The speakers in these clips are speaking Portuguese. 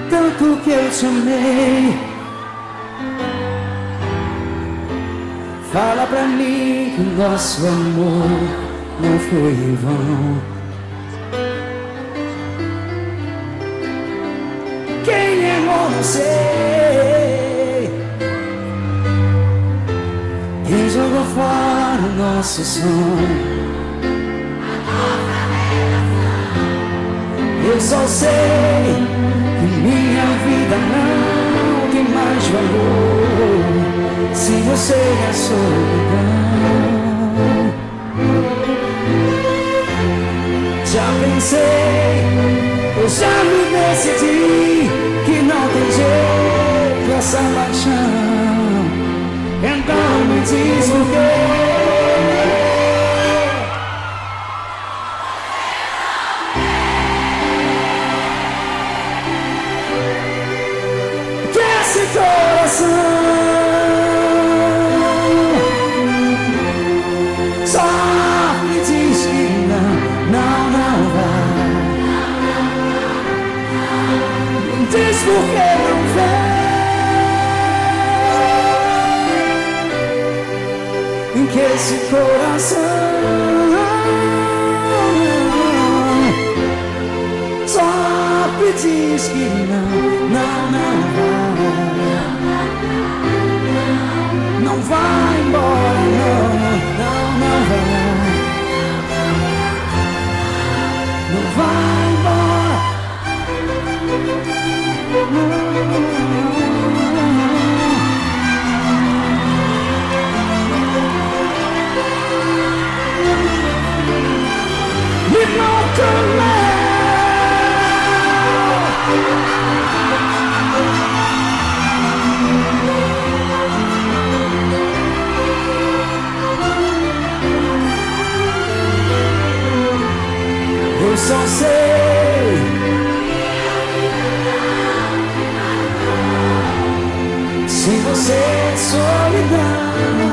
tanto que eu te amei. Fala pra mim que o nosso amor não foi em vão. Quem errou não sei, quem jogou fora o nosso sonho. Eu só sei que minha vida não tem mais valor se você é solidão. Já pensei, eu já me decidi que não tem jeito essa paixão. Então me diz por quê. Esse coração só me diz que não vai. Me diz por que não vem. Que esse coração só me diz que não vai. Não vai embora, não vai. Não vai embora. Me nunca eu só sei se você é solidão.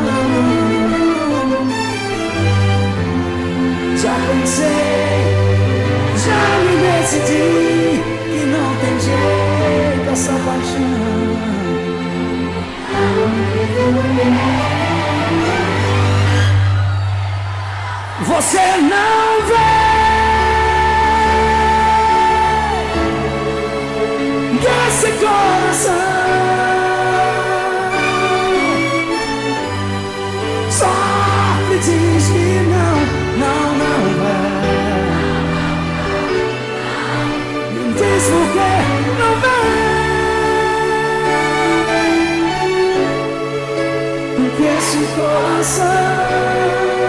Já pensei, já me decidi que não tem jeito essa paixão. Você não vem desse coração, só me diz que não vai. Me diz por que não vem. Porque esse coração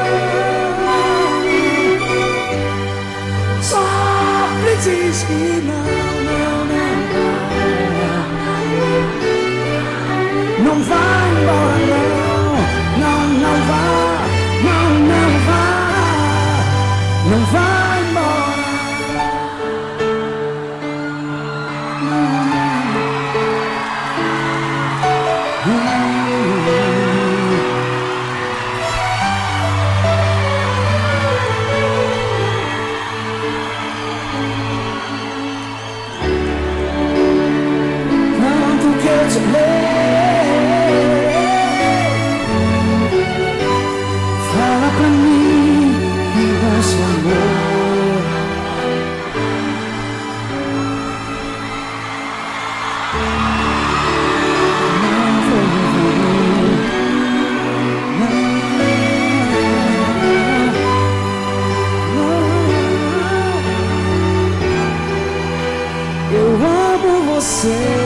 só me diz que não vai. Não vai embora, não vai, não vai, não vai embora. Tanto que eu te amei. Fala pra mim que nosso amor não foi em vão. Eu amo você.